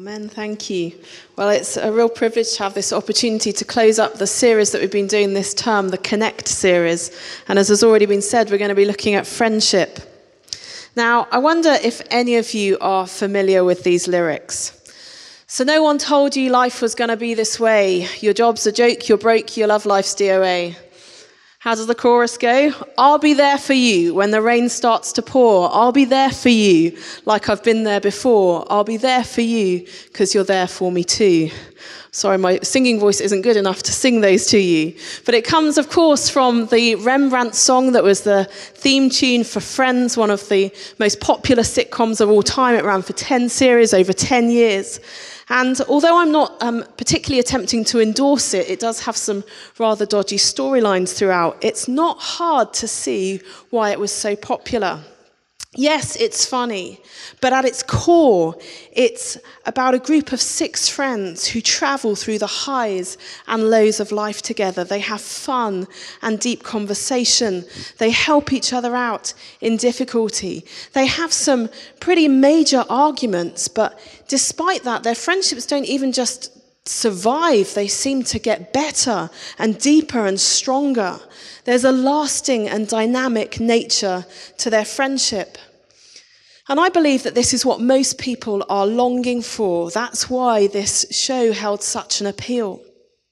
Amen, thank you. Well, it's a real privilege to have this opportunity to close up the series that we've been doing this term, the Connect series. And as has already been said, we're going to be looking at friendship. Now, I wonder if any of you are familiar with these lyrics. So no one told you life was going to be this way. Your job's a joke, you're broke, your love life's DOA. How does the chorus go? I'll be there for you when the rain starts to pour. I'll be there for you like I've been there before. I'll be there for you because you're there for me too. Sorry, my singing voice isn't good enough to sing those to you. But it comes, of course, from the Rembrandt song that was the theme tune for Friends, one of the most popular sitcoms of all time. It ran for 10 series over 10 years. And although I'm not particularly attempting to endorse it, it does have some rather dodgy storylines throughout. It's not hard to see why it was so popular. Yes, it's funny, but at its core, it's about a group of 6 friends who travel through the highs and lows of life together. They have fun and deep conversation. They help each other out in difficulty. They have some pretty major arguments, but despite that, their friendships don't even just survive. They seem to get better and deeper and stronger. There's a lasting and dynamic nature to their friendship. And I believe that this is what most people are longing for. That's why this show held such an appeal.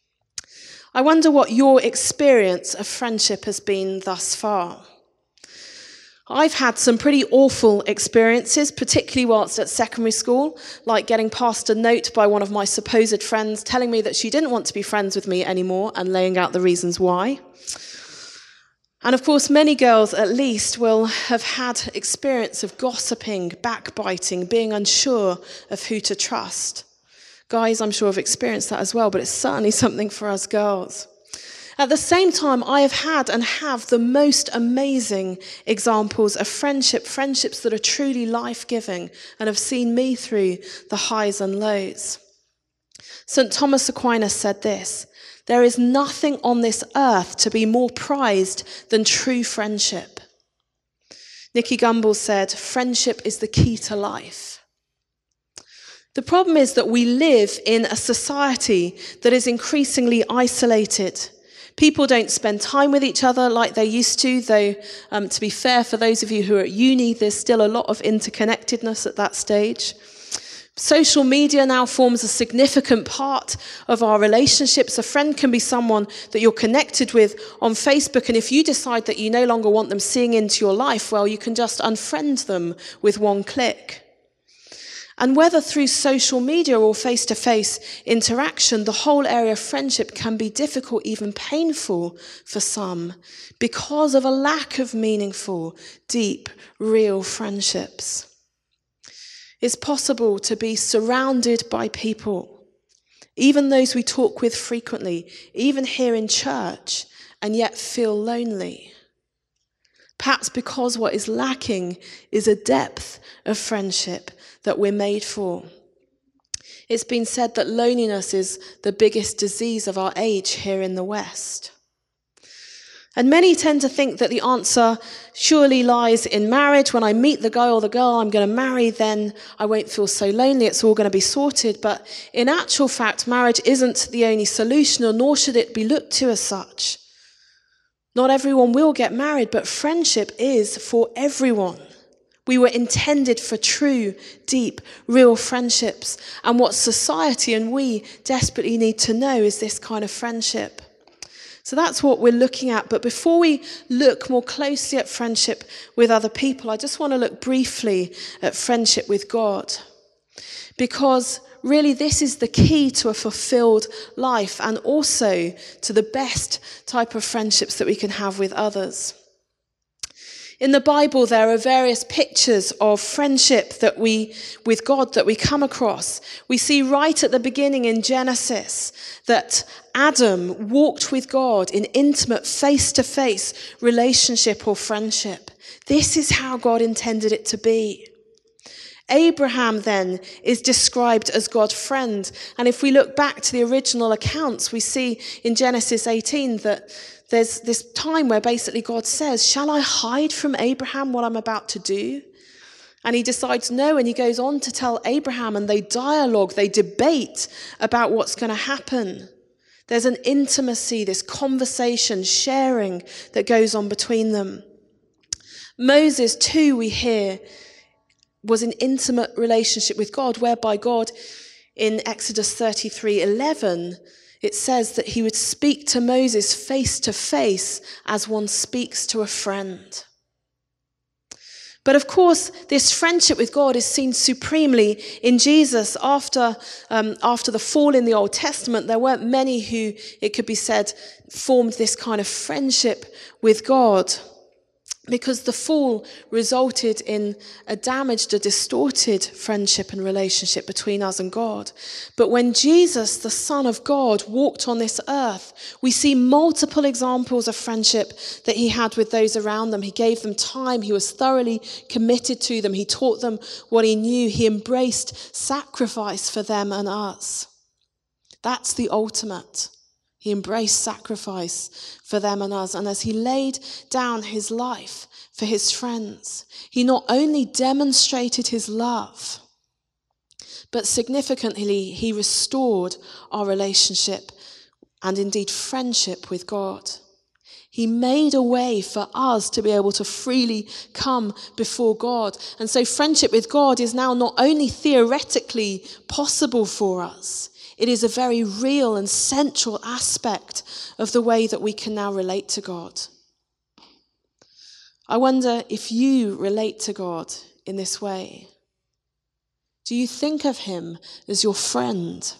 I wonder what your experience of friendship has been thus far. I've had some pretty awful experiences, particularly whilst at secondary school, like getting passed a note by one of my supposed friends telling me that she didn't want to be friends with me anymore and laying out the reasons why. And of course, many girls at least will have had experience of gossiping, backbiting, being unsure of who to trust. Guys, I'm sure have experienced that as well, but it's certainly something for us girls. At the same time, I have had and have the most amazing examples of friendships that are truly life-giving and have seen me through the highs and lows. St. Thomas Aquinas said this: there is nothing on this earth to be more prized than true friendship. Nicky Gumbel said, friendship is the key to life. The problem is that we live in a society that is increasingly isolated. People don't spend time with each other like they used to, though, to be fair, for those of you who are at uni, there's still a lot of interconnectedness at that stage. Social media now forms a significant part of our relationships. A friend can be someone that you're connected with on Facebook, and if you decide that you no longer want them seeing into your life, well, you can just unfriend them with one click. And whether through social media or face-to-face interaction, the whole area of friendship can be difficult, even painful for some, because of a lack of meaningful, deep, real friendships. It's possible to be surrounded by people, even those we talk with frequently, even here in church, and yet feel lonely. Perhaps because what is lacking is a depth of friendship that we're made for. It's been said that loneliness is the biggest disease of our age here in the West. And many tend to think that the answer surely lies in marriage. When I meet the guy or the girl I'm going to marry, then I won't feel so lonely. It's all going to be sorted. But in actual fact, marriage isn't the only solution, nor should it be looked to as such. Not everyone will get married, but friendship is for everyone. We were intended for true, deep, real friendships. And what society and we desperately need to know is this kind of friendship. So that's what we're looking at. But before we look more closely at friendship with other people, I just want to look briefly at friendship with God. Because really this is the key to a fulfilled life and also to the best type of friendships that we can have with others. In the Bible, there are various pictures of friendship with God that we come across. We see right at the beginning in Genesis that Adam walked with God in intimate face-to-face relationship or friendship. This is how God intended it to be. Abraham then is described as God's friend. And if we look back to the original accounts, we see in Genesis 18 that there's this time where basically God says, shall I hide from Abraham what I'm about to do? And he decides no, and he goes on to tell Abraham, and they dialogue, they debate about what's going to happen. There's an intimacy, this conversation, sharing that goes on between them. Moses, too, we hear, was an intimate relationship with God, whereby God, in Exodus 33:11, it says that he would speak to Moses face to face as one speaks to a friend. But of course, this friendship with God is seen supremely in Jesus. After the fall in the Old Testament, there weren't many who, it could be said, formed this kind of friendship with God, because the fall resulted in a damaged, a distorted friendship and relationship between us and God. But when Jesus, the Son of God, walked on this earth, we see multiple examples of friendship that he had with those around them. He gave them time. He was thoroughly committed to them. He taught them what he knew. He embraced sacrifice for them and us. That's the ultimate. He embraced sacrifice for them and us. And as he laid down his life for his friends, he not only demonstrated his love, but significantly, he restored our relationship and indeed friendship with God. He made a way for us to be able to freely come before God. And so friendship with God is now not only theoretically possible for us, it is a very real and central aspect of the way that we can now relate to God. I wonder if you relate to God in this way. Do you think of him as your friend?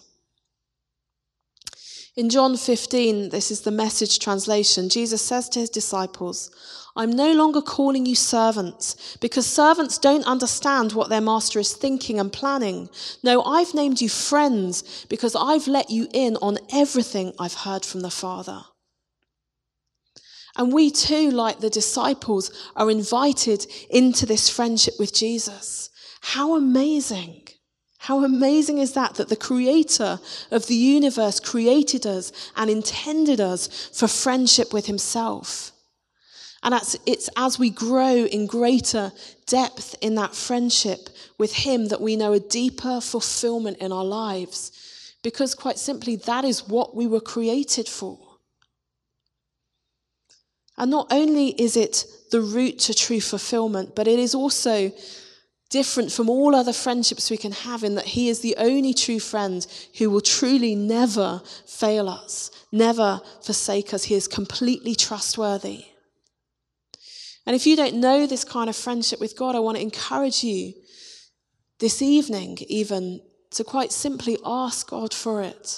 In John 15, this is the Message translation, Jesus says to his disciples, "I'm no longer calling you servants, because servants don't understand what their master is thinking and planning. No, I've named you friends, because I've let you in on everything I've heard from the Father." And we too, like the disciples, are invited into this friendship with Jesus. How amazing! How amazing is that the creator of the universe created us and intended us for friendship with himself. And it's as we grow in greater depth in that friendship with him that we know a deeper fulfillment in our lives. Because quite simply, that is what we were created for. And not only is it the route to true fulfillment, but it is also different from all other friendships we can have in that he is the only true friend who will truly never fail us, never forsake us. He is completely trustworthy. And if you don't know this kind of friendship with God, I want to encourage you this evening even to quite simply ask God for it.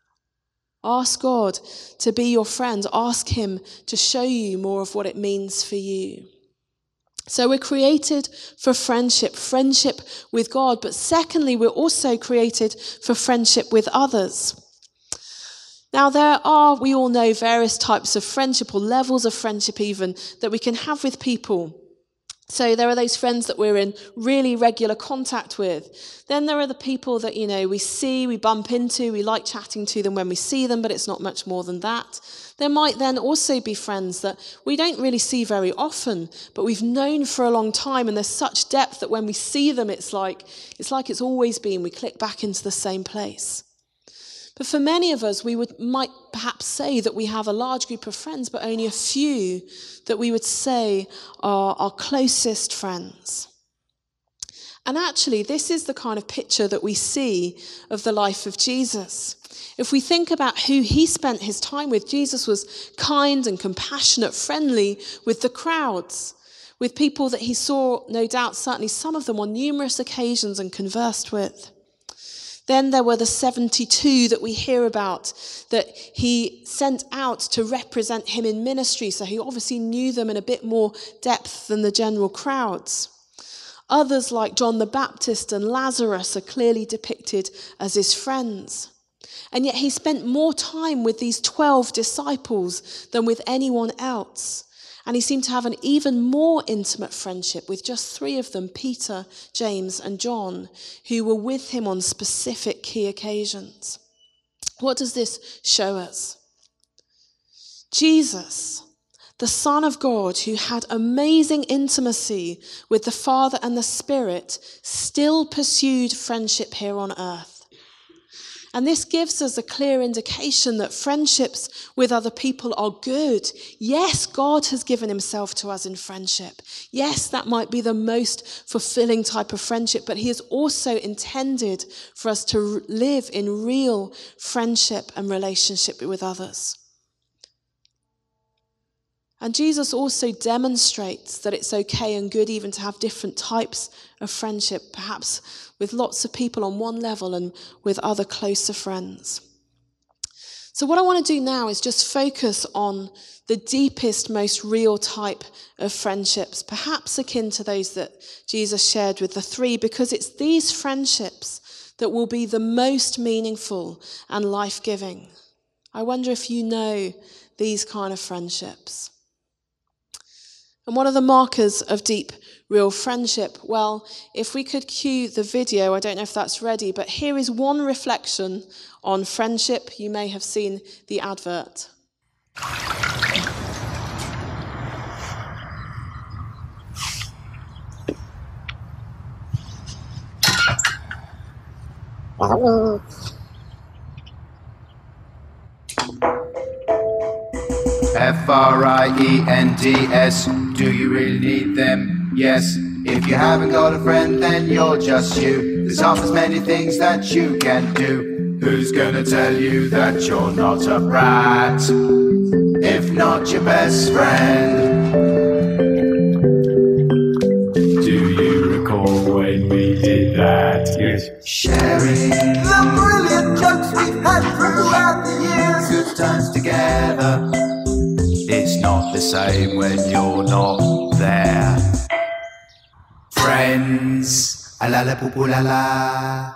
Ask God to be your friend. Ask him to show you more of what it means for you. So we're created for friendship with God. But secondly, we're also created for friendship with others. Now there are, we all know, various types of friendship, or levels of friendship even, that we can have with people. So there are those friends that we're in really regular contact with. Then there are the people that, we see, we bump into, we like chatting to them when we see them, but it's not much more than that. There might then also be friends that we don't really see very often, but we've known for a long time, and there's such depth that when we see them, it's like it's always been. We click back into the same place. But for many of us, might perhaps say that we have a large group of friends, but only a few that we would say are our closest friends. And actually, this is the kind of picture that we see of the life of Jesus. If we think about who he spent his time with, Jesus was kind and compassionate, friendly with the crowds, with people that he saw, no doubt, certainly some of them on numerous occasions and conversed with. Then there were the 72 that we hear about that he sent out to represent him in ministry. So he obviously knew them in a bit more depth than the general crowds. Others like John the Baptist and Lazarus are clearly depicted as his friends. And yet he spent more time with these 12 disciples than with anyone else. And he seemed to have an even more intimate friendship with just 3 of them, Peter, James, and John, who were with him on specific key occasions. What does this show us? Jesus, the Son of God, who had amazing intimacy with the Father and the Spirit, still pursued friendship here on earth. And this gives us a clear indication that friendships with other people are good. Yes, God has given himself to us in friendship. Yes, that might be the most fulfilling type of friendship, but he has also intended for us to live in real friendship and relationship with others. And Jesus also demonstrates that it's okay and good even to have different types of friendship, perhaps with lots of people on one level and with other closer friends. So what I want to do now is just focus on the deepest, most real type of friendships, perhaps akin to those that Jesus shared with the three, because it's these friendships that will be the most meaningful and life-giving. I wonder if you know these kind of friendships. And what are the markers of deep, real friendship? Well, if we could cue the video, I don't know if that's ready, but here is one reflection on friendship. You may have seen the advert. Friends, do you really need them? Yes. If you haven't got a friend, then you're just you. There's half as many things that you can do. Who's gonna tell you that you're not a brat? If not your best friend. Do you recall when we did that? Yes. Sharing the brilliant jokes we've had throughout the years. Good times together. It's not the same when you're not there. Friends, a la la poo poo la la.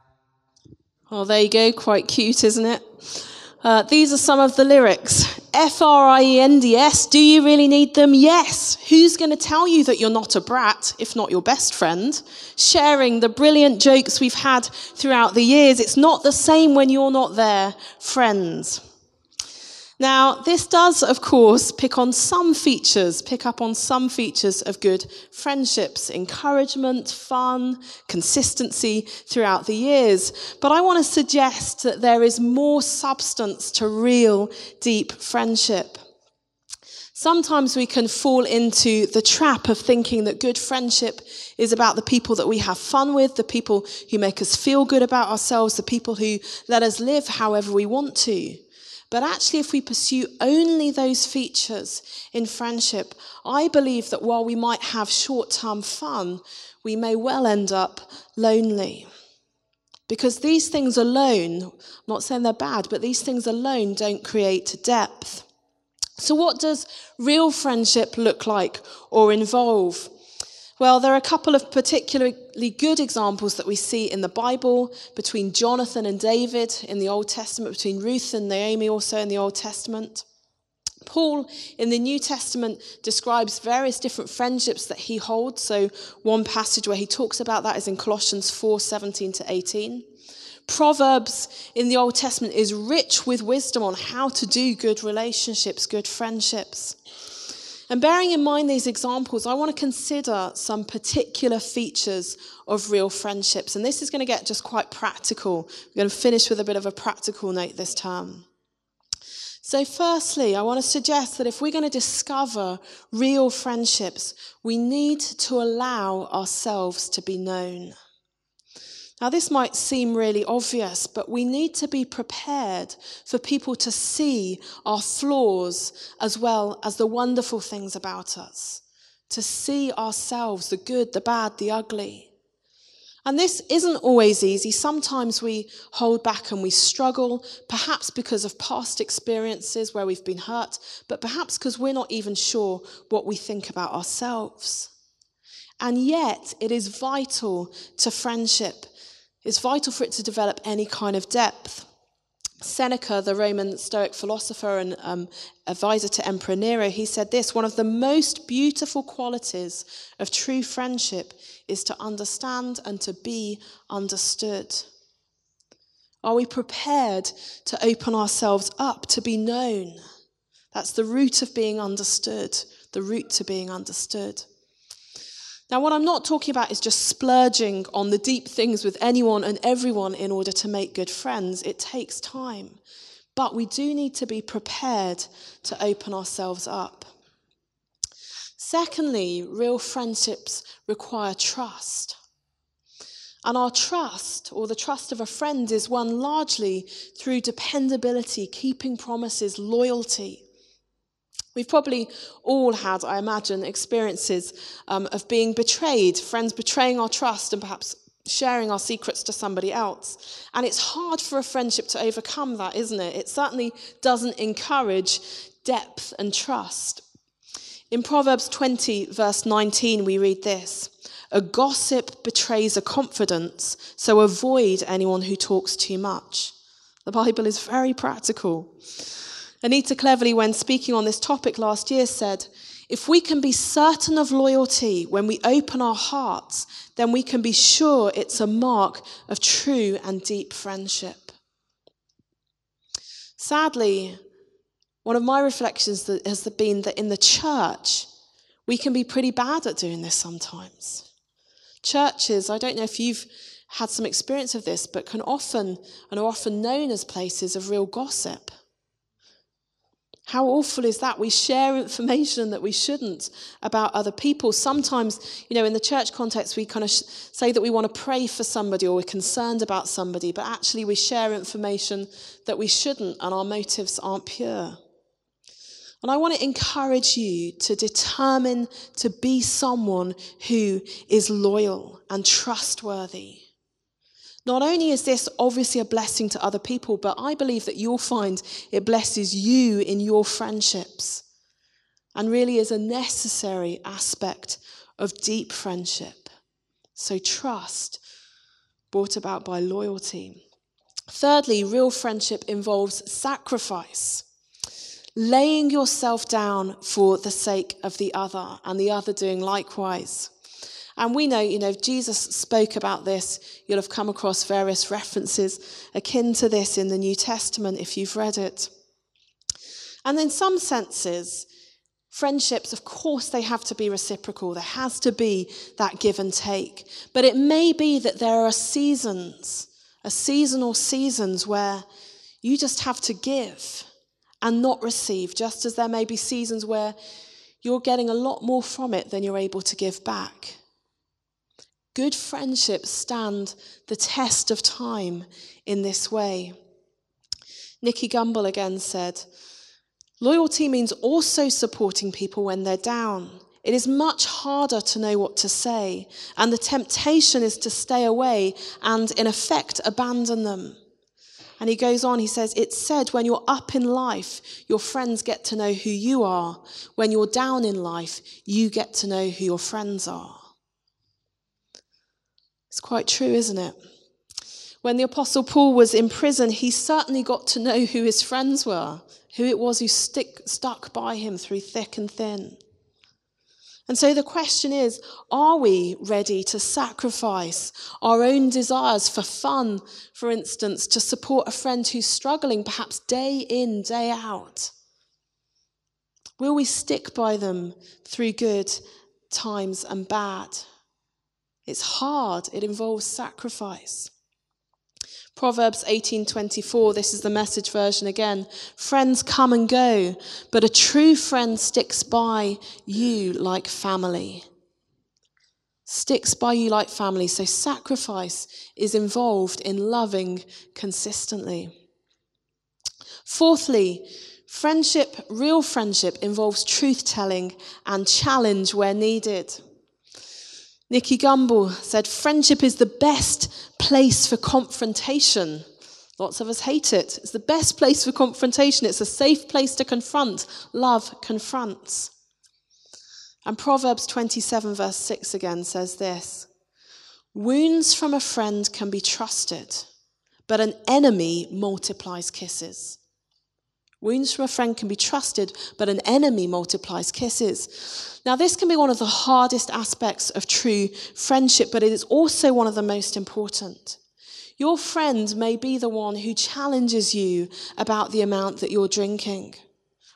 Oh, there you go. Quite cute, isn't it? These are some of the lyrics. Friends, do you really need them? Yes. Who's going to tell you that you're not a brat, if not your best friend? Sharing the brilliant jokes we've had throughout the years. It's not the same when you're not there. Friends. Now, this does, of course, pick up on some features of good friendships, encouragement, fun, consistency throughout the years. But I want to suggest that there is more substance to real, deep friendship. Sometimes we can fall into the trap of thinking that good friendship is about the people that we have fun with, the people who make us feel good about ourselves, the people who let us live however we want to. But actually, if we pursue only those features in friendship, I believe that while we might have short-term fun, we may well end up lonely. Because these things alone, I'm not saying they're bad, but these things alone don't create depth. So what does real friendship look like or involve? Well, there are a couple of particularly good examples that we see in the Bible between Jonathan and David in the Old Testament, between Ruth and Naomi also in the Old Testament. Paul in the New Testament describes various different friendships that he holds. So one passage where he talks about that is in Colossians 4:17-18. Proverbs in the Old Testament is rich with wisdom on how to do good relationships, good friendships. And bearing in mind these examples, I want to consider some particular features of real friendships. And this is going to get just quite practical. We're going to finish with a bit of a practical note this term. So firstly, I want to suggest that if we're going to discover real friendships, we need to allow ourselves to be known. Now, this might seem really obvious, but we need to be prepared for people to see our flaws as well as the wonderful things about us, to see ourselves, the good, the bad, the ugly. And this isn't always easy. Sometimes we hold back and we struggle, perhaps because of past experiences where we've been hurt, but perhaps because we're not even sure what we think about ourselves. And yet, it is vital to friendship. It's vital for it to develop any kind of depth. Seneca, the Roman Stoic philosopher and advisor to Emperor Nero, he said this: one of the most beautiful qualities of true friendship is to understand and to be understood. Are we prepared to open ourselves up, to be known? That's the root of being understood, the route to being understood. Now, what I'm not talking about is just splurging on the deep things with anyone and everyone in order to make good friends. It takes time. But we do need to be prepared to open ourselves up. Secondly, real friendships require trust. And our trust, or the trust of a friend, is won largely through dependability, keeping promises, loyalty. We've probably all had, I imagine, experiences of being betrayed, friends betraying our trust and perhaps sharing our secrets to somebody else. And it's hard for a friendship to overcome that, isn't it? It certainly doesn't encourage depth and trust. In Proverbs 20, verse 19, we read this: "A gossip betrays a confidence, so avoid anyone who talks too much." The Bible is very practical. Anita Cleverly, when speaking on this topic last year, said, "If we can be certain of loyalty when we open our hearts, then we can be sure it's a mark of true and deep friendship." Sadly, one of my reflections has been that in the church, we can be pretty bad at doing this sometimes. Churches, I don't know if you've had some experience of this, but can often and are often known as places of real gossip. How awful is that? We share information that we shouldn't about other people. Sometimes, in the church context, we kind of say that we want to pray for somebody or we're concerned about somebody, but actually we share information that we shouldn't and our motives aren't pure. And I want to encourage you to determine to be someone who is loyal and trustworthy. Not only is this obviously a blessing to other people, but I believe that you'll find it blesses you in your friendships and really is a necessary aspect of deep friendship. So trust, brought about by loyalty. Thirdly, real friendship involves sacrifice, laying yourself down for the sake of the other and the other doing likewise. And we know, Jesus spoke about this. You'll have come across various references akin to this in the New Testament if you've read it. And in some senses, friendships, of course, they have to be reciprocal. There has to be that give and take. But it may be that there are seasons, a season or seasons where you just have to give and not receive, just as there may be seasons where you're getting a lot more from it than you're able to give back. Good friendships stand the test of time in this way. Nicky Gumbel again said, "Loyalty means also supporting people when they're down. It is much harder to know what to say, and the temptation is to stay away and, in effect, abandon them." And he goes on, he says, "It's said when you're up in life, your friends get to know who you are. When you're down in life, you get to know who your friends are." It's quite true, isn't it? When the Apostle Paul was in prison, he certainly got to know who his friends were, who it was who stuck by him through thick and thin. And so the question is, are we ready to sacrifice our own desires for fun, for instance, to support a friend who's struggling perhaps day in, day out? Will we stick by them through good times and bad? It's hard. It involves sacrifice. Proverbs 18:24, this is the Message version again. "Friends come and go, but a true friend sticks by you like family." Sticks by you like family. So sacrifice is involved in loving consistently. Fourthly, real friendship involves truth-telling and challenge where needed. Nicky Gumbel said, "Friendship is the best place for confrontation." Lots of us hate it. It's the best place for confrontation. It's a safe place to confront. Love confronts. And Proverbs 27 verse 6 again says this: "Wounds from a friend can be trusted, but an enemy multiplies kisses." Wounds from a friend can be trusted, but an enemy multiplies kisses. Now, this can be one of the hardest aspects of true friendship, but it is also one of the most important. Your friend may be the one who challenges you about the amount that you're drinking,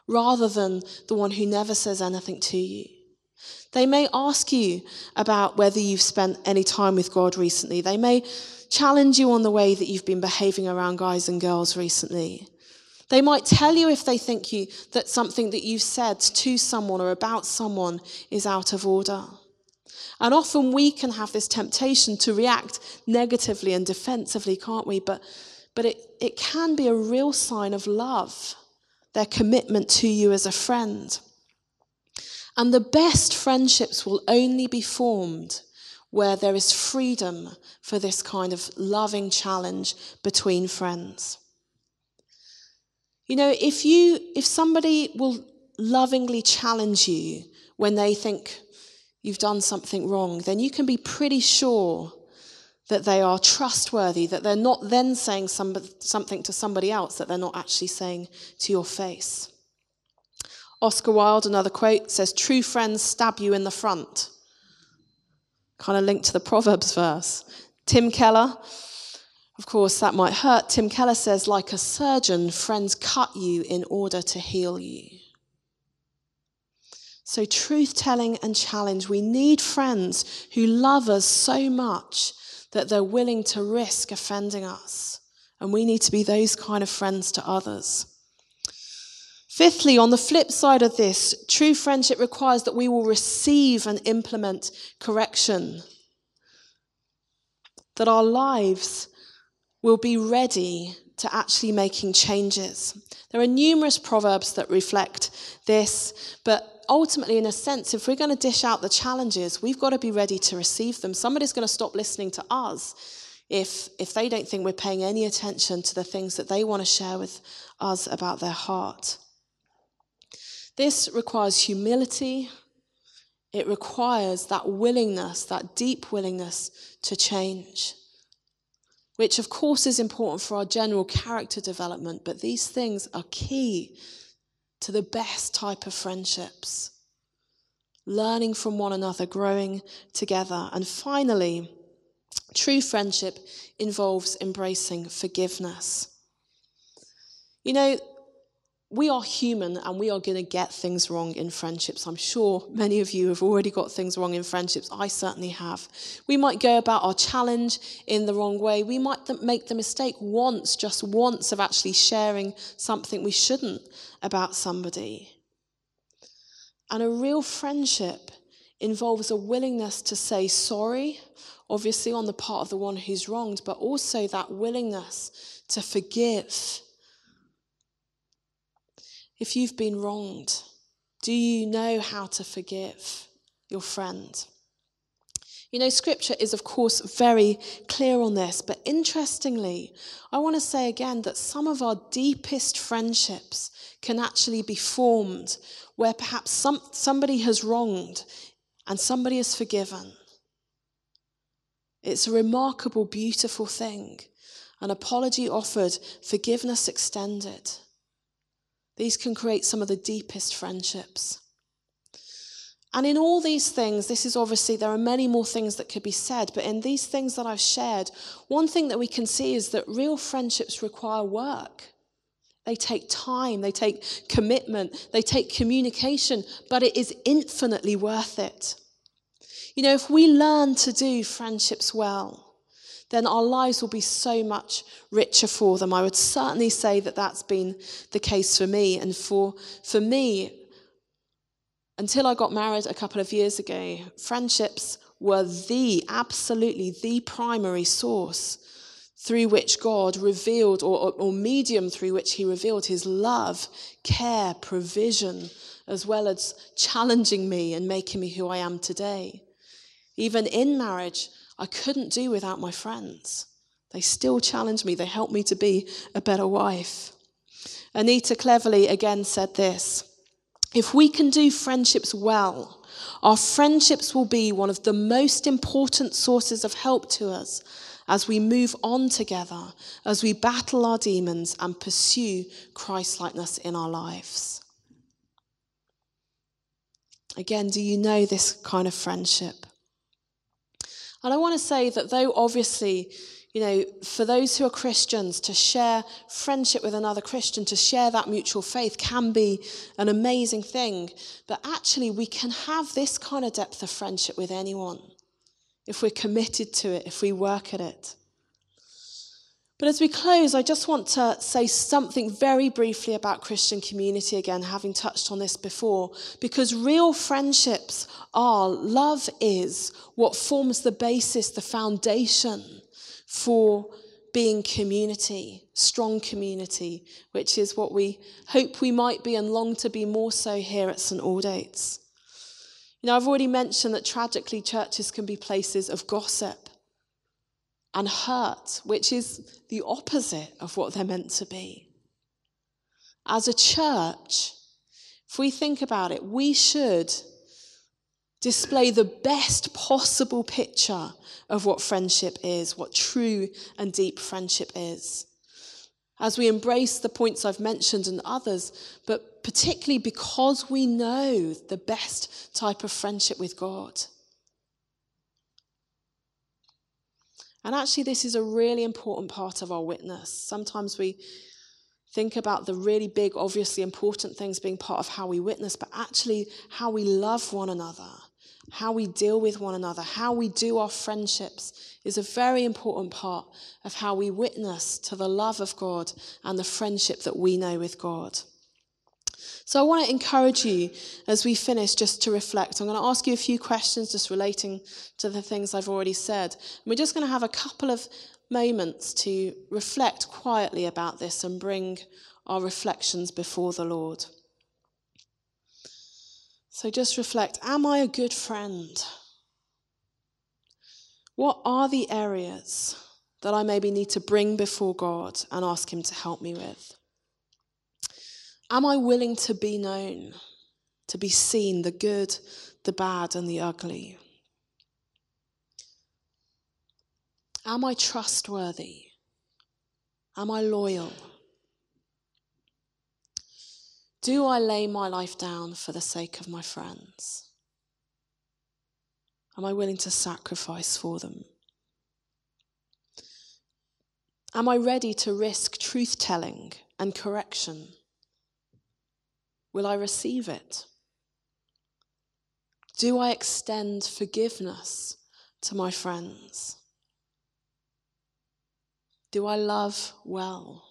rather than the one who never says anything to you. They may ask you about whether you've spent any time with God recently. They may challenge you on the way that you've been behaving around guys and girls recently. They might tell you if they think that something that you've said to someone or about someone is out of order. And often we can have this temptation to react negatively and defensively, can't we? But it can be a real sign of love, their commitment to you as a friend. And the best friendships will only be formed where there is freedom for this kind of loving challenge between friends. You know, if somebody will lovingly challenge you when they think you've done something wrong, then you can be pretty sure that they are trustworthy, that they're not then saying something to somebody else that they're not actually saying to your face. Oscar Wilde, another quote, says, "True friends stab you in the front." Kind of linked to the Proverbs verse. Tim Keller, of course, that might hurt. Tim Keller says, "Like a surgeon, friends cut you in order to heal you." So truth-telling and challenge. We need friends who love us so much that they're willing to risk offending us. And we need to be those kind of friends to others. Fifthly, on the flip side of this, true friendship requires that we will receive and implement correction. That our lives will be ready to actually making changes. There are numerous proverbs that reflect this, but ultimately, in a sense, if we're going to dish out the challenges, we've got to be ready to receive them. Somebody's going to stop listening to us if they don't think we're paying any attention to the things that they want to share with us about their heart. This requires humility. It requires that willingness, that deep willingness to change, which of course is important for our general character development, but these things are key to the best type of friendships. Learning from one another, growing together. And finally, true friendship involves embracing forgiveness. You know, we are human and we are going to get things wrong in friendships. I'm sure many of you have already got things wrong in friendships. I certainly have. We might go about our challenge in the wrong way. We might make the mistake just once of actually sharing something we shouldn't about somebody. And a real friendship involves a willingness to say sorry, obviously on the part of the one who's wronged, but also that willingness to forgive. If you've been wronged, do you know how to forgive your friend? You know, Scripture is, of course, very clear on this, but interestingly, I want to say again that some of our deepest friendships can actually be formed where perhaps somebody has wronged and somebody is forgiven. It's a remarkable, beautiful thing. An apology offered, forgiveness extended. These can create some of the deepest friendships. And in all these things, there are many more things that could be said, but in these things that I've shared, one thing that we can see is that real friendships require work. They take time, they take commitment, they take communication, but it is infinitely worth it. You know, if we learn to do friendships well, then our lives will be so much richer for them. I would certainly say that that's been the case for me. And for me, until I got married a couple of years ago, friendships were absolutely the primary source through which God revealed, or medium through which he revealed his love, care, provision, as well as challenging me and making me who I am today. Even in marriage, I couldn't do without my friends. They still challenge me. They help me to be a better wife. Anita cleverly again said this: if we can do friendships well, our friendships will be one of the most important sources of help to us as we move on together, as we battle our demons and pursue Christ-likeness in our lives. Again, do you know this kind of friendship? And I want to say that though obviously For those who are Christians, to share friendship with another Christian, to share that mutual faith can be an amazing thing. But actually, we can have this kind of depth of friendship with anyone if we're committed to it, if we work at it. But as we close, I just want to say something very briefly about Christian community again, having touched on this before, because real friendships love is what forms the basis, the foundation for being community, strong community, which is what we hope we might be and long to be more so here at St. Aldate's. I've already mentioned that tragically churches can be places of gossip and hurt, which is the opposite of what they're meant to be. As a church, if we think about it, we should display the best possible picture of what friendship is, what true and deep friendship is, as we embrace the points I've mentioned and others, but particularly because we know the best type of friendship with God. And actually, this is a really important part of our witness. Sometimes we think about the really big, obviously important things being part of how we witness, but actually how we love one another, how we deal with one another, how we do our friendships is a very important part of how we witness to the love of God and the friendship that we know with God. So I want to encourage you as we finish just to reflect. I'm going to ask you a few questions just relating to the things I've already said. And we're just going to have a couple of moments to reflect quietly about this and bring our reflections before the Lord. So just reflect, am I a good friend? What are the areas that I maybe need to bring before God and ask him to help me with? Am I willing to be known, to be seen, the good, the bad, and the ugly? Am I trustworthy? Am I loyal? Do I lay my life down for the sake of my friends? Am I willing to sacrifice for them? Am I ready to risk truth-telling and correction? Will I receive it? Do I extend forgiveness to my friends? Do I love well?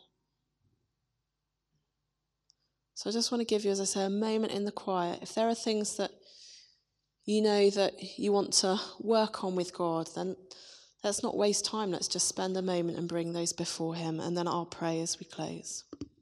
So I just want to give you, as I say, a moment in the quiet. If there are things that you know that you want to work on with God, then let's not waste time. Let's just spend a moment and bring those before him, and then I'll pray as we close.